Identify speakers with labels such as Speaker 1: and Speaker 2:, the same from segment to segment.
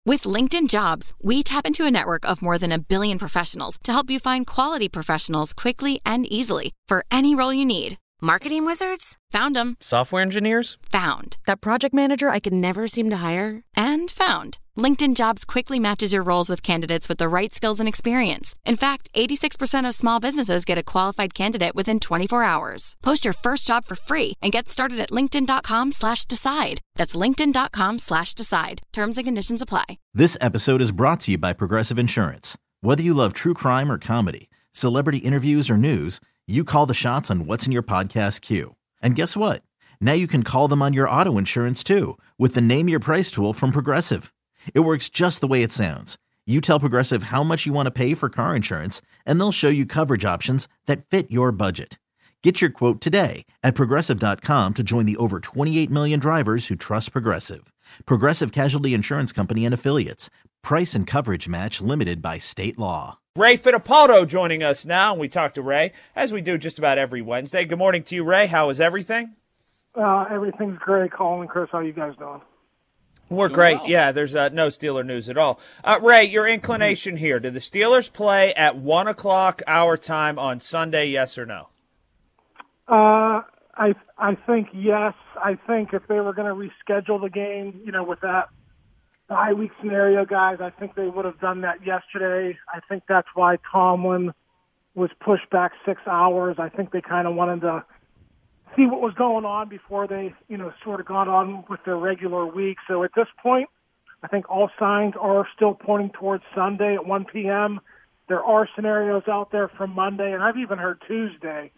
Speaker 1: With LinkedIn Jobs, we tap into a network of more than 1 billion professionals to help you find quality professionals quickly and easily for any role you need. Marketing wizards? Found them.
Speaker 2: Software engineers?
Speaker 1: Found. That project manager I could never seem to hire? And found. LinkedIn Jobs quickly matches your roles with candidates with the right skills and experience. In fact, 86% of small businesses get a qualified candidate within 24 hours. Post your first job for free and get started at linkedin.com/decide. That's linkedin.com/decide. Terms and conditions apply.
Speaker 3: This episode is brought to you by Progressive Insurance. Whether you love true crime or comedy, celebrity interviews or news, you call the shots on what's in your podcast queue. And guess what? Now you can call them on your auto insurance too with the Name Your Price tool from Progressive. It works just the way it sounds. You tell Progressive how much you want to pay for car insurance, and they'll show you coverage options that fit your budget. Get your quote today at Progressive.com to join the over 28 million drivers who trust Progressive. Progressive Casualty Insurance Company and Affiliates. Price and coverage match limited by state law.
Speaker 4: Ray Fittipaldo joining us now, and we talk to Ray, as we do just about every Wednesday. Good morning to you, Ray. How is everything?
Speaker 5: Everything's great. Colin, Chris, how you guys doing?
Speaker 4: We're great. Well. Yeah, there's no Steeler news at all. Ray, your inclination here. Do the Steelers play at 1 o'clock our time on Sunday, yes or no?
Speaker 5: I think yes. I think if they were going to reschedule the game, with that bye-week scenario, guys, I think they would have done that yesterday. I think that's why Tomlin was pushed back 6 hours. I think they kind of wanted to see what was going on before they, sort of got on with their regular week. So at this point, I think all signs are still pointing towards Sunday at 1 p.m. There are scenarios out there from Monday, and I've even heard Tuesday.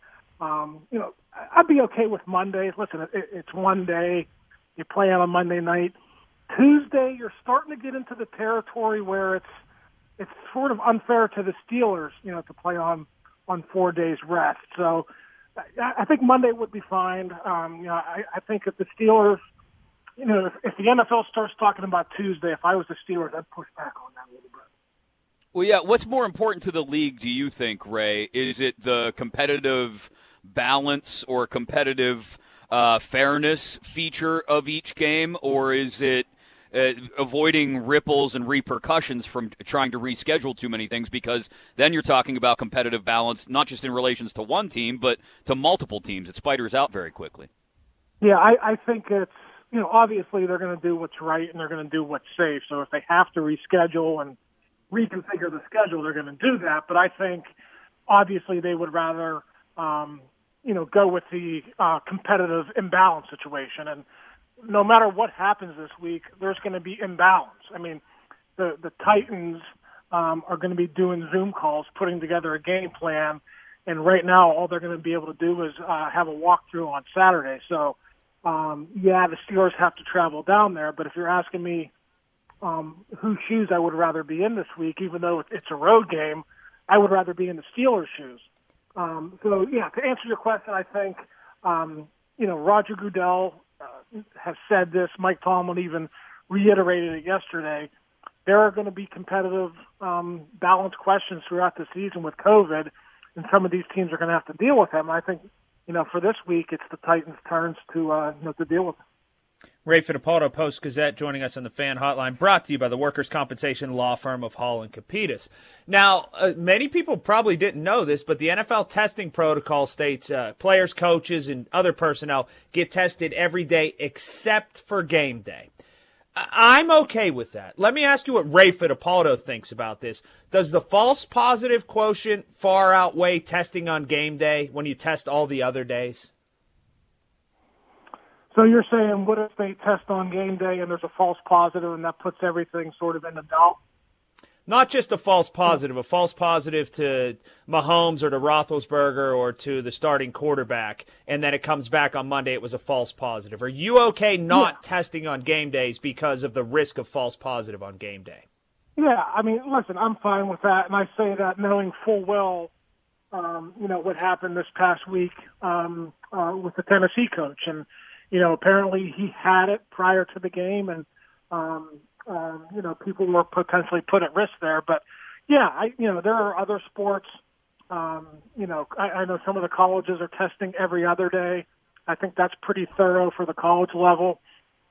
Speaker 5: I'd be okay with Monday. Listen, it's one day. You play on a Monday night. Tuesday, you're starting to get into the territory where it's sort of unfair to the Steelers, to play on 4 days rest. So I think Monday would be fine. I think if the Steelers, if the NFL starts talking about Tuesday, if I was the Steelers, I'd push back on that a little bit.
Speaker 6: Well, yeah, what's more important to the league, do you think, Ray? Is it the competitive balance or competitive fairness feature of each game, or is it avoiding ripples and repercussions from trying to reschedule too many things? Because then you're talking about competitive balance, not just in relations to one team, but to multiple teams. It spiders out very quickly.
Speaker 5: Yeah, I think it's, obviously they're going to do what's right and they're going to do what's safe. So if they have to reschedule and reconfigure the schedule, they're going to do that. But I think obviously they would rather, go with the competitive imbalance situation. And no matter what happens this week, there's going to be imbalance. I mean, the Titans are going to be doing Zoom calls, putting together a game plan, and right now all they're going to be able to do is have a walkthrough on Saturday. So, the Steelers have to travel down there, but if you're asking me whose shoes I would rather be in this week, even though it's a road game, I would rather be in the Steelers' shoes. To answer your question, I think, Roger Goodell has said this. Mike Tomlin even reiterated it yesterday. There are going to be competitive balance questions throughout the season with COVID, and some of these teams are going to have to deal with them. I think, for this week, it's the Titans' turns to deal with them.
Speaker 4: Ray Fittipaldo, Post-Gazette, joining us on the Fan Hotline, brought to you by the workers' compensation law firm of Hall and Capitas. Now, many people probably didn't know this, but the NFL testing protocol states players, coaches, and other personnel get tested every day except for game day. I'm okay with that. Let me ask you what Ray Fittipaldo thinks about this. Does the false positive quotient far outweigh testing on game day when you test all the other days?
Speaker 5: So you're saying, what if they test on game day and there's a false positive and that puts everything sort of in the doubt?
Speaker 4: Not just a false positive to Mahomes or to Roethlisberger or to the starting quarterback, and then it comes back on Monday it was a false positive. Are you okay not testing on game days because of the risk of false positive on game day?
Speaker 5: Yeah, I mean, listen, I'm fine with that, and I say that knowing full well, what happened this past week with the Tennessee coach. And apparently he had it prior to the game, and people were potentially put at risk there. But there are other sports. I know some of the colleges are testing every other day. I think that's pretty thorough for the college level.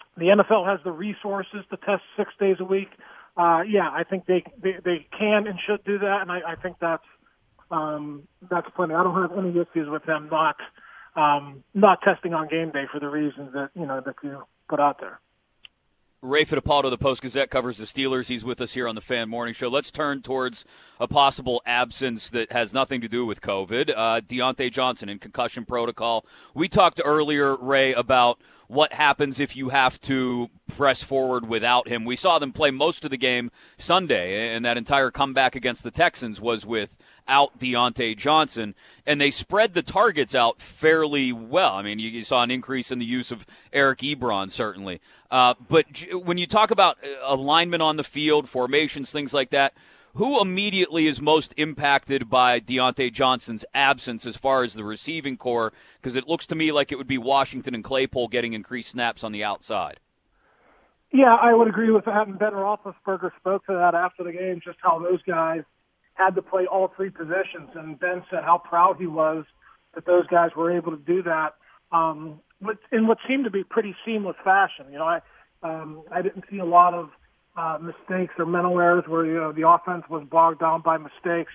Speaker 5: the NFL has the resources to test 6 days a week. I think they can and should do that, and I think that's plenty. I don't have any issues with them not testing on game day for the reasons that you put out there.
Speaker 6: Ray Fittipaldo of the Post-Gazette covers the Steelers. He's with us here on the Fan Morning Show. Let's turn towards a possible absence that has nothing to do with COVID. Diontae Johnson in concussion protocol. We talked earlier, Ray, about what happens if you have to press forward without him. We saw them play most of the game Sunday, and that entire comeback against the Texans was without Diontae Johnson, and they spread the targets out fairly well. I mean, you saw an increase in the use of Eric Ebron, certainly. But when you talk about alignment on the field, formations, things like that, who immediately is most impacted by Diontae Johnson's absence as far as the receiving core? Because it looks to me like it would be Washington and Claypool getting increased snaps on the outside.
Speaker 5: Yeah, I would agree with that. And Ben Roethlisberger spoke to that after the game, just how those guys had to play all three positions. And Ben said how proud he was that those guys were able to do that in what seemed to be pretty seamless fashion. I didn't see a lot of mistakes or mental errors where the offense was bogged down by mistakes.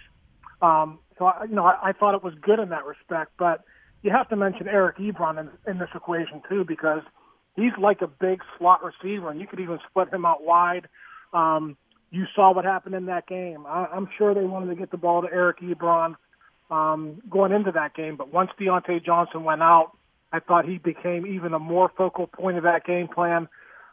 Speaker 5: I thought it was good in that respect. But you have to mention Eric Ebron in this equation too, because he's like a big slot receiver, and you could even split him out wide. You saw what happened in that game. I'm sure they wanted to get the ball to Eric Ebron going into that game, but once Diontae Johnson went out, I thought he became even a more focal point of that game plan.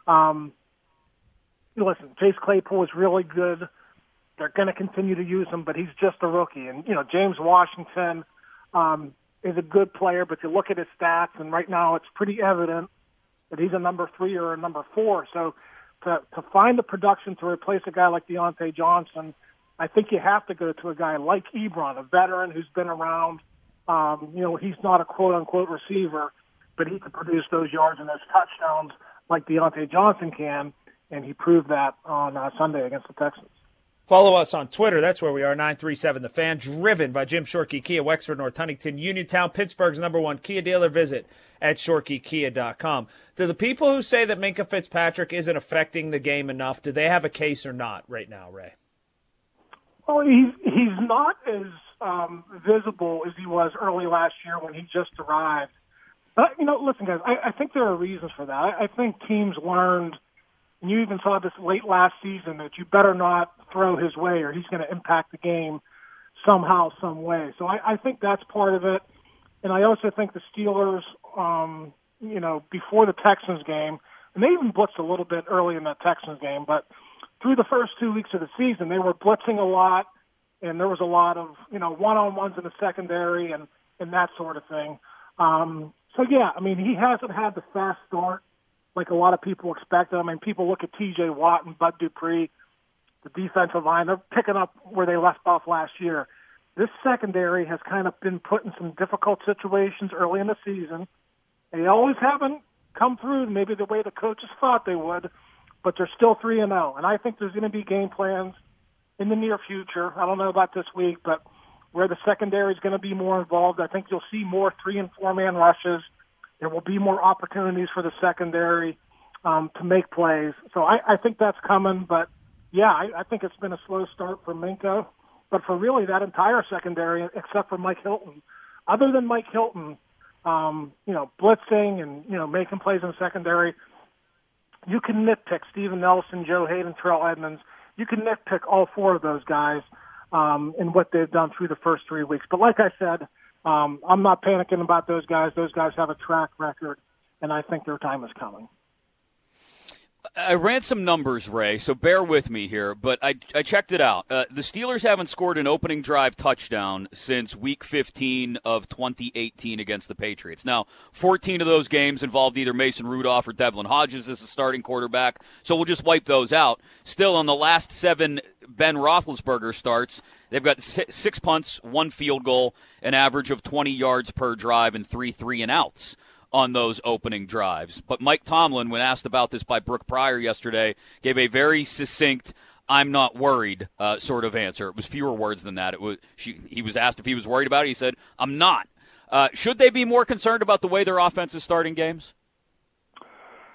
Speaker 5: Listen, Chase Claypool is really good. They're going to continue to use him, but he's just a rookie. And, James Washington is a good player, but you look at his stats, and right now it's pretty evident that he's a number 3 or a number 4. So to find the production to replace a guy like Diontae Johnson, I think you have to go to a guy like Ebron, a veteran who's been around. He's not a quote-unquote receiver, but he can produce those yards and those touchdowns like Diontae Johnson can, and he proved that on Sunday against the Texans.
Speaker 4: Follow us on Twitter. That's where we are, 937 The Fan. Driven by Jim Shorkey Kia, Wexford, North Huntington, Uniontown, Pittsburgh's #1 Kia dealer. Visit at ShorkeyKia.com. Do the people who say that Minkah Fitzpatrick isn't affecting the game enough, do they have a case or not right now, Ray?
Speaker 5: Well, he's not as visible as he was early last year when he just arrived. But, listen, guys, I think there are reasons for that. I think teams learned, and you even saw this late last season, that you better not throw his way or he's going to impact the game somehow, some way. So I think that's part of it. And I also think the Steelers, before the Texans game, and they even blitzed a little bit early in that Texans game, but through the first 2 weeks of the season, they were blitzing a lot, and there was a lot of, one-on-ones in the secondary and that sort of thing. He hasn't had the fast start like a lot of people expected. I mean, people look at T.J. Watt and Bud Dupree, the defensive line. They're picking up where they left off last year. This secondary has kind of been put in some difficult situations early in the season. They always haven't come through maybe the way the coaches thought they would, but they're still 3-0. And I think there's going to be game plans in the near future. I don't know about this week, but where the secondary is going to be more involved. I think you'll see more 3- and 4-man rushes. There will be more opportunities for the secondary to make plays. So I think that's coming. But, I think it's been a slow start for Minkah. But for really that entire secondary, except for Mike Hilton, other than Mike Hilton, blitzing and, making plays in the secondary, you can nitpick Steven Nelson, Joe Hayden, Terrell Edmonds. You can nitpick all 4 of those guys in what they've done through the first 3 weeks. But like I said, I'm not panicking about those guys. Those guys have a track record, and I think their time is coming.
Speaker 6: I ran some numbers, Ray, so bear with me here, but I checked it out. The Steelers haven't scored an opening drive touchdown since Week 15 of 2018 against the Patriots. Now, 14 of those games involved either Mason Rudolph or Devlin Hodges as a starting quarterback, so we'll just wipe those out. Still, on the last 7 Ben Roethlisberger starts, they've got 6 punts, 1 field goal, an average of 20 yards per drive, and 3 3-and-outs on those opening drives. But Mike Tomlin, when asked about this by Brooke Pryor yesterday, gave a very succinct, I'm not worried sort of answer. It was fewer words than that. He was asked if he was worried about it. He said, I'm not. Should they be more concerned about the way their offense is starting games?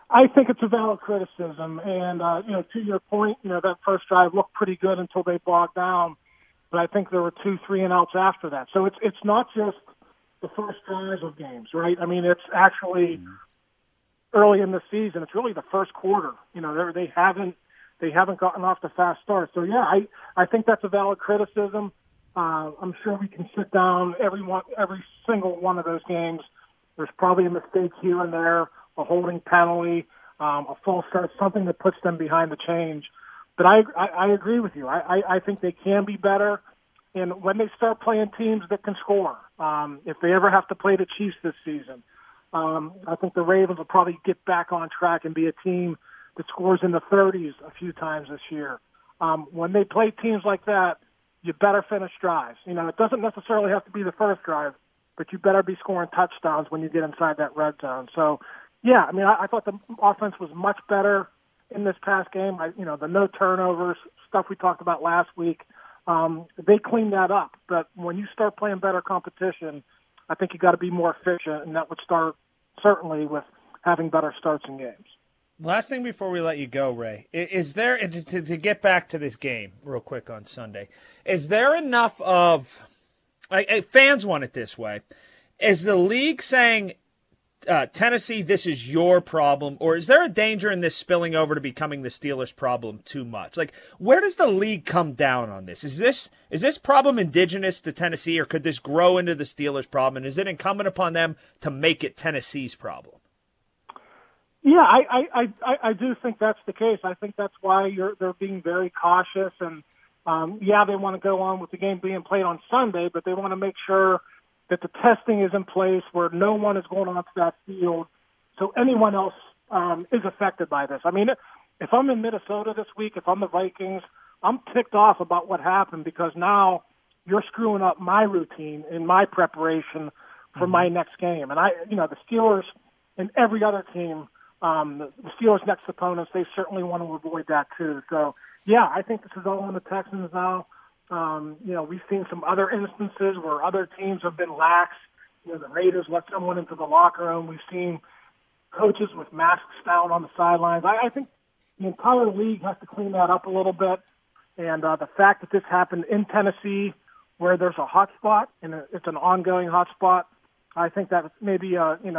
Speaker 5: I think it's a valid criticism, and to your point, that first drive looked pretty good until they bogged down, but I think there were 2 3-and-outs after that. So it's not just the first drives of games, right? I mean, it's actually early in the season. It's really the first quarter. They haven't gotten off the fast start. So yeah, I think that's a valid criticism. I'm sure we can sit down every single one of those games. There's probably a mistake here and there, a holding penalty, a false start, something that puts them behind the change. But I agree with you. I think they can be better. And when they start playing teams that can score, if they ever have to play the Chiefs this season, I think the Ravens will probably get back on track and be a team that scores in the 30s a few times this year. When they play teams like that, you better finish drives. It doesn't necessarily have to be the first drive, but you better be scoring touchdowns when you get inside that red zone. So, yeah, I mean, I thought the offense was much better in this past game. The no turnovers, stuff we talked about last week, they cleaned that up. But when you start playing better competition, I think you got to be more efficient, and that would start certainly with having better starts in games.
Speaker 4: Last thing before we let you go, Ray, is there, to get back to this game real quick on Sunday, is there enough of, fans want it this way, is the league saying, Tennessee, this is your problem, or is there a danger in this spilling over to becoming the Steelers' problem too much? Like, where does the league come down on this? Is this problem indigenous to Tennessee, or could this grow into the Steelers' problem, and is it incumbent upon them to make it Tennessee's problem?
Speaker 5: Yeah, I do think that's the case. I think that's why they're being very cautious, and they want to go on with the game being played on Sunday, but they want to make sure that the testing is in place where no one is going onto that field, so anyone else is affected by this. I mean, if I'm in Minnesota this week, if I'm the Vikings, I'm ticked off about what happened because now you're screwing up my routine and my preparation for my next game. And the Steelers and every other team, the Steelers' next opponents, they certainly want to avoid that too. So, yeah, I think this is all on the Texans now. We've seen some other instances where other teams have been lax. The Raiders let someone into the locker room. We've seen coaches with masks down on the sidelines. I think the entire league has to clean that up a little bit. And the fact that this happened in Tennessee, where there's a hot spot and it's an ongoing hot spot, I think that maybe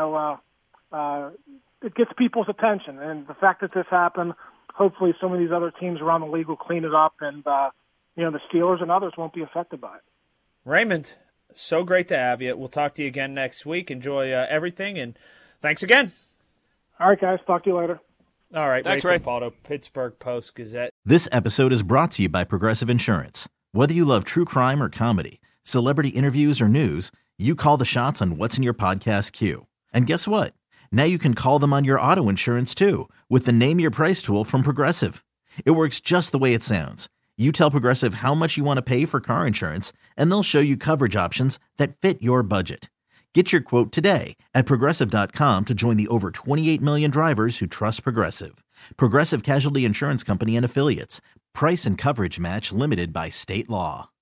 Speaker 5: it gets people's attention. And the fact that this happened, hopefully some of these other teams around the league will clean it up, and the Steelers and others won't be affected by it.
Speaker 4: Raymond, so great to have you. We'll talk to you again next week. Enjoy everything, and thanks again.
Speaker 5: All right, guys. Talk to you later.
Speaker 4: All right.
Speaker 6: Thanks,
Speaker 4: Ray
Speaker 6: Ray.
Speaker 4: Filippo, Pittsburgh Post-Gazette.
Speaker 3: This episode is brought to you by Progressive Insurance. Whether you love true crime or comedy, celebrity interviews or news, you call the shots on what's in your podcast queue. And guess what? Now you can call them on your auto insurance too with the Name Your Price tool from Progressive. It works just the way it sounds. You tell Progressive how much you want to pay for car insurance, and they'll show you coverage options that fit your budget. Get your quote today at Progressive.com to join the over 28 million drivers who trust Progressive. Progressive Casualty Insurance Company and Affiliates. Price and coverage match limited by state law.